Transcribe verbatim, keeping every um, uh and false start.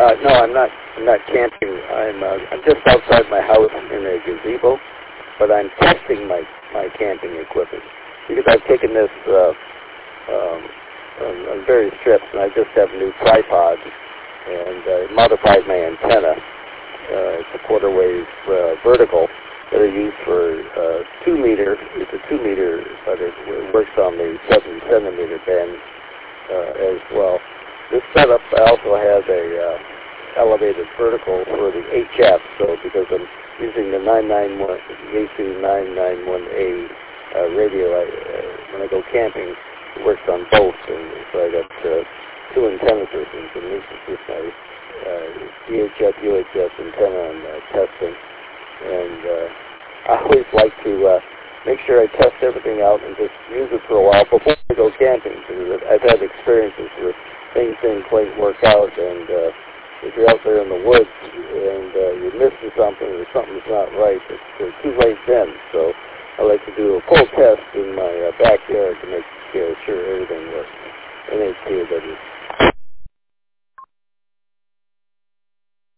Uh, no, I'm not. I'm not camping. I'm. Uh, I'm just outside my house in a gazebo, but I'm testing my my camping equipment because I've taken this uh, um, on, on various trips, and I just have new tripods and uh, modified my antenna. Uh, it's a quarter wave uh, vertical that I use for uh, two meter. It's a two meter, but it, it works on the seven centimeter band uh, as well. This setup, I also have a uh, elevated vertical for the H F, so because I'm using the nine nine one, A two nine nine one A uh, radio, I, uh, when I go camping, it works on both, and so I got uh, two antenna systems, and this is just my uh, D H F, U H F antenna on uh, testing, and uh, I always like to uh, make sure I test everything out and just use it for a while before I go camping, because I've had experiences where things didn't quite work out, and uh, if you're out there in the woods and uh, you're missing something or something's not right, it's uh, too late then. So I like to do a full test in my uh, backyard to make uh, sure everything works. N H K W.